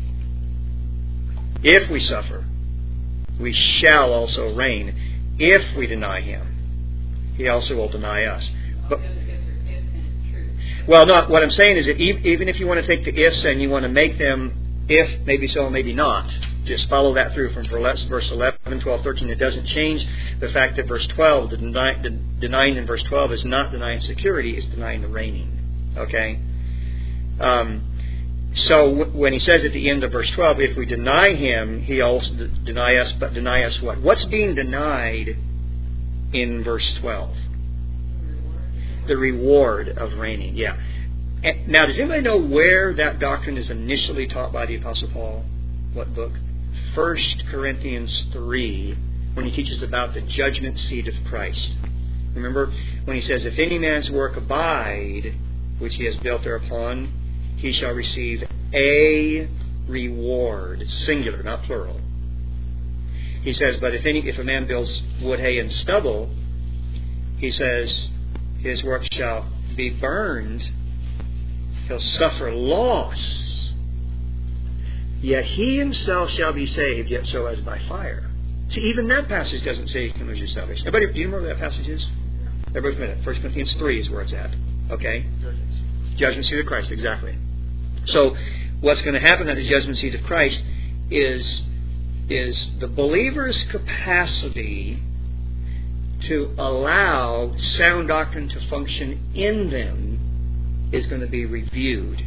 If we suffer, we shall also reign. If we deny him, he also will deny us. But, well, no, what I'm saying is that even if you want to take the ifs and you want to make them if, maybe so, maybe not, just follow that through from verse eleven, twelve, thirteen. It doesn't change the fact that verse twelve, the, deny, the denying in verse twelve is not denying security, it's denying the reigning. Okay? Um, so w- when he says at the end of verse twelve, if we deny him, he also d- deny us, but deny us what? What's being denied in verse twelve? The reward of reigning, yeah. And now, does anybody know where that doctrine is initially taught by the Apostle Paul? What book? First Corinthians three, when he teaches about the judgment seat of Christ. Remember when he says, if any man's work abide, which he has built thereupon, he shall receive a reward, singular, not plural. He says, but if any, if a man builds wood, hay, and stubble, he says, his work shall be burned. He'll suffer loss. Yet he himself shall be saved, yet so as by fire. See, even that passage doesn't say you can lose your salvation. Everybody, do you remember where that passage is? Everybody, a minute. First Corinthians three is where it's at. Okay? Judgment seat of Christ, exactly. So, what's going to happen at the judgment seat of Christ is, is the believer's capacity to allow sound doctrine to function in them is going to be reviewed.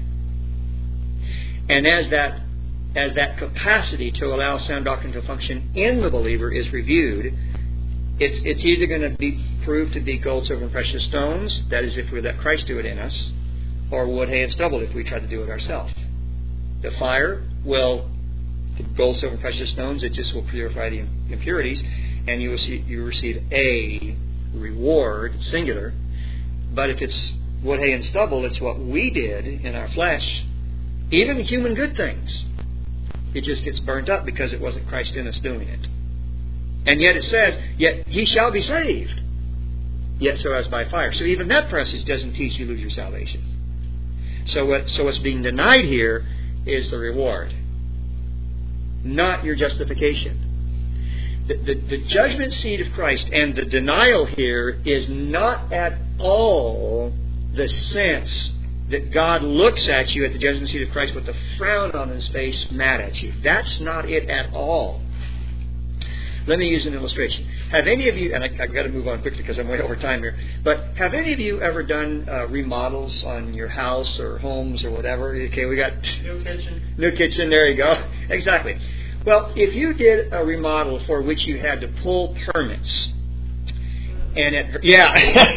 And as that as that capacity to allow sound doctrine to function in the believer is reviewed, it's it's either going to be proved to be gold, silver, and precious stones, that is if we let Christ do it in us, or wood, hay, and stubble if we try to do it ourselves. The fire will, the gold, silver, and precious stones, it just will purify the impurities, and you will see, you receive a reward, singular. But if it's wood, hay, and stubble, it's what we did in our flesh, even the human good things. It just gets burnt up because it wasn't Christ in us doing it. And yet it says, yet he shall be saved, yet so as by fire. So even that passage doesn't teach you lose your salvation. So what so what's being denied here is the reward, not your justification. The, the, the judgment seat of Christ and the denial here is not at all the sense that God looks at you at the judgment seat of Christ with a frown on his face, mad at you. That's not it at all. Let me use an illustration. Have any of you, and I, I've got to move on quickly because I'm way over time here, but have any of you ever done uh, remodels on your house or homes or whatever? Okay, we got New kitchen. New kitchen, there you go. Exactly. Well, if you did a remodel for which you had to pull permits, and it, yeah,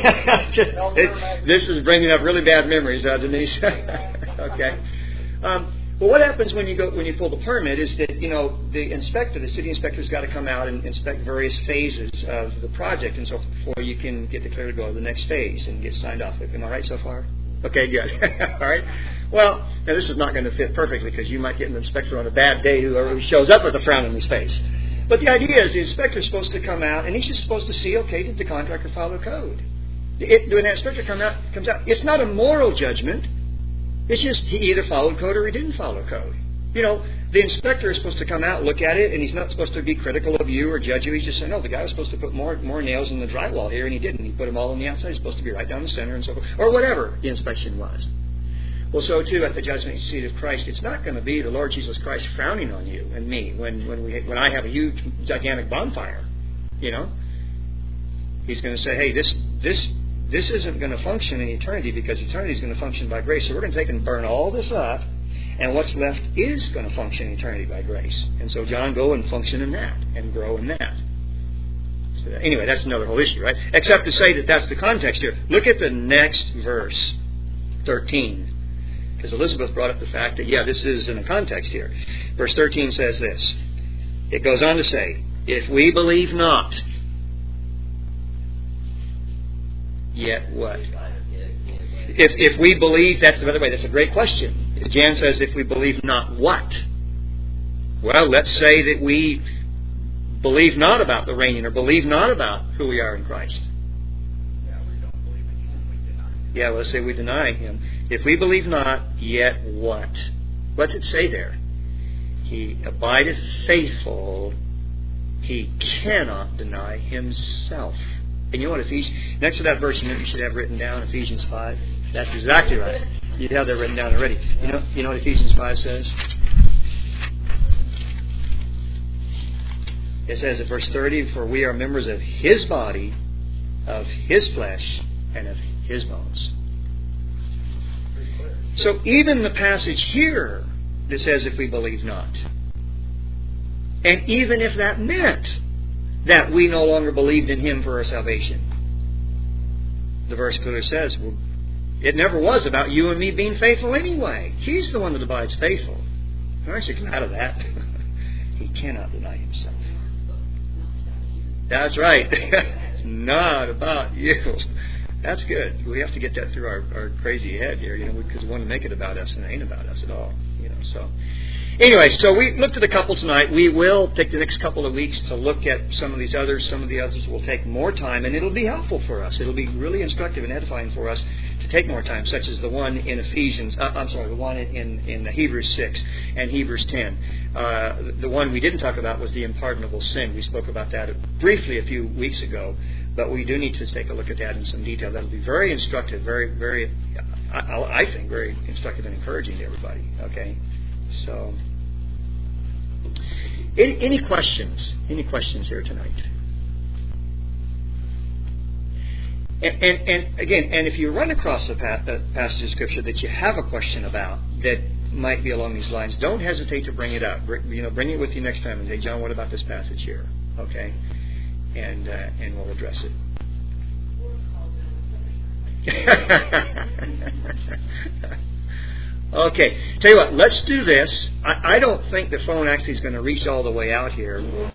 it, this is bringing up really bad memories, uh, Denise. Okay. Um, well, what happens when you go when you pull the permit is that you know the inspector, the city inspector's got to come out and inspect various phases of the project, and so before you can get declared to go to the next phase and get signed off. Am I right so far? Okay, good. All right. Well, now this is not going to fit perfectly because you might get an inspector on a bad day who shows up with a frown on his face. But the idea is the inspector's supposed to come out and he's just supposed to see, okay, did the contractor follow code? It, when that inspector come out, comes out, it's not a moral judgment. It's just he either followed code or he didn't follow code. You know, the inspector is supposed to come out, look at it, and he's not supposed to be critical of you or judge you. He's just saying, no, the guy was supposed to put more more nails in the drywall here, and he didn't. He put them all on the outside. He's supposed to be right down the center and so forth. Or whatever the inspection was. Well, so too at the judgment seat of Christ, it's not going to be the Lord Jesus Christ frowning on you and me when, when, we, when I have a huge, gigantic bonfire. You know? He's going to say, hey, this this this isn't going to function in eternity because eternity is going to function by grace. So we're going to take and burn all this up. And what's left is going to function in eternity by grace. And so, John, go and function in that and grow in that. So anyway, that's another whole issue, right? Except to say that that's the context here. Look at the next verse, thirteen. Because Elizabeth brought up the fact that, yeah, this is in a context here. Verse thirteen says this. It goes on to say, if we believe not, yet what? If if we believe, that's, by the way, that's a great question. Jan says, if we believe not what? Well, let's say that we believe not about the reigning or believe not about who we are in Christ. Yeah, we don't believe in Him. We deny Him. Yeah, let's say we deny Him. If we believe not, yet what? What's it say there? He abideth faithful. He cannot deny Himself. And you know what Ephesians, next to that verse you should have written down, Ephesians five. That's exactly right. You'd have that written down already. You know, you know what Ephesians five says? It says in verse thirty, for we are members of His body, of His flesh, and of His bones. So even the passage here that says if we believe not, and even if that meant that we no longer believed in Him for our salvation, the verse clearly says, well, it never was about you and me being faithful anyway. He's the one that abides faithful. Aren't you glad of that? He cannot deny Himself. That's right. Not about you. That's good. We have to get that through our, our crazy head here, you know, because we want to make it about us, and it ain't about us at all. You know, so anyway, so we looked at a couple tonight. We will take the next couple of weeks to look at some of these others. Some of the others will take more time, and it'll be helpful for us. It'll be really instructive and edifying for us to take more time, such as the one in Ephesians. Uh, I'm sorry, the one in in Hebrews six and Hebrews ten. Uh, the one we didn't talk about was the unpardonable sin. We spoke about that briefly a few weeks ago, but we do need to take a look at that in some detail. That'll be very instructive, very, very, I, I think, very instructive and encouraging to everybody. Okay. So, any, any questions? Any questions here tonight? And, and, and again, and if you run across a, pa- a passage of Scripture that you have a question about that might be along these lines, don't hesitate to bring it up. Bring, you know, bring it with you next time and say, John, what about this passage here? Okay, and uh, and we'll address it. Okay, tell you what, let's do this. I, I don't think the phone actually is going to reach all the way out here.